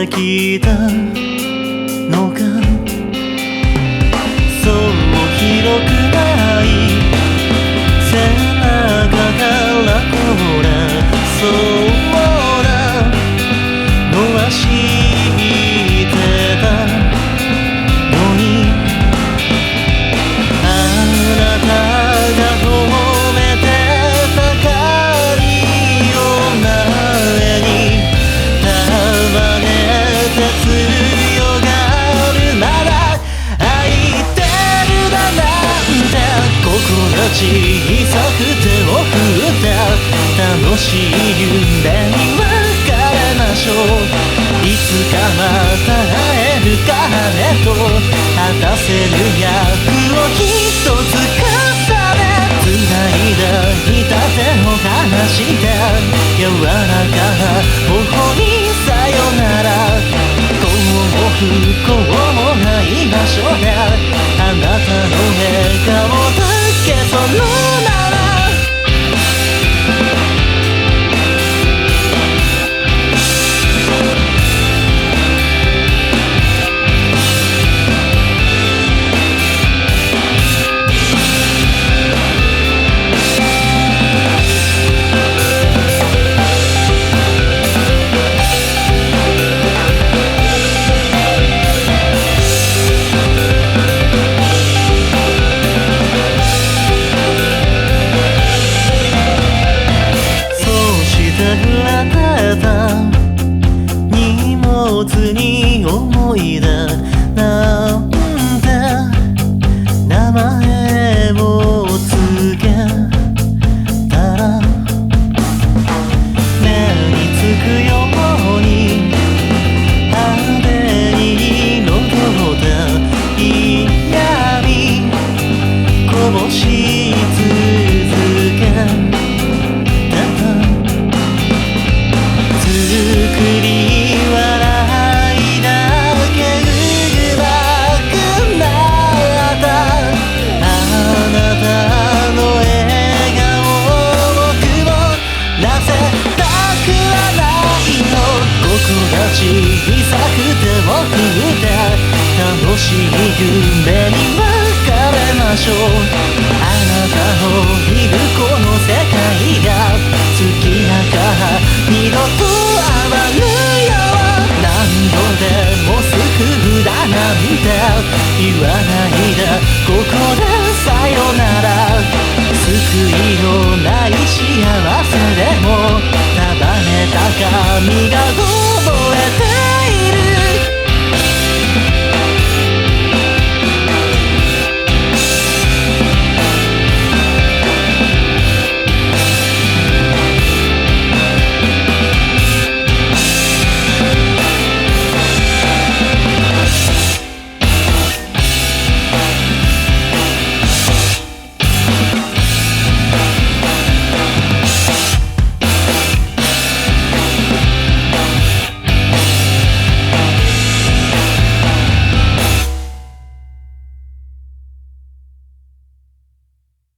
てきたのか。そう広くない背中からほらそうだのは知ってたのに、あなたが褒めてたかりを前に束ねて強がる。まだ愛ってるだなんて心小さく手を振った楽しい夢に別れましょう。いつかまた会えるかねと果たせる役を一つ重ね繋いだいた手を離して柔らかな頬にさよなら。幸も不幸もない場所であなたの笑顔だけそのなら荷物に思い出なんて名前をつけたら目につくように派手に彩った嫌味こぼし続け小さく手を振って楽しい夢に別れましょう。あなたのいるこの世界が好きだから二度と会わぬよ。何度でも救うだなんて言わないでここでさよなら。救いのない幸せでも束ねた髪が